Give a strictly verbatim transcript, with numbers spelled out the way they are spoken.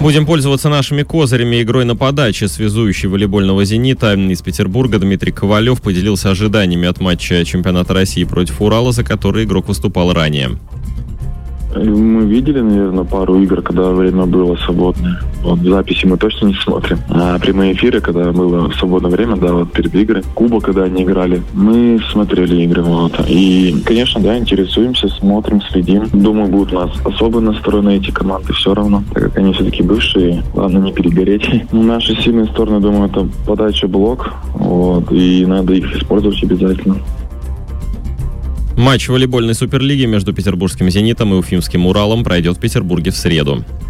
Будем пользоваться нашими козырями игрой на подаче. Связующий волейбольного «Зенита» из Петербурга Дмитрий Ковалев поделился ожиданиями от матча чемпионата России против «Урала», за который игрок выступал ранее. Мы видели, наверное, пару игр, когда время было свободное. Вот, записи мы точно не смотрим. А прямые эфиры, когда было свободное время, да, вот перед игрой. Куба, когда они играли, мы смотрели игры. Вот. И, конечно, да, интересуемся, смотрим, следим. Думаю, будут у нас особо настроены эти команды все равно, так как они все-таки бывшие. Главное не перегореть. Наши сильные стороны, думаю, это подача, блок. Вот, и надо их использовать обязательно. Матч волейбольной суперлиги между петербургским «Зенитом» и уфимским «Уралом пройдет в Петербурге в среду.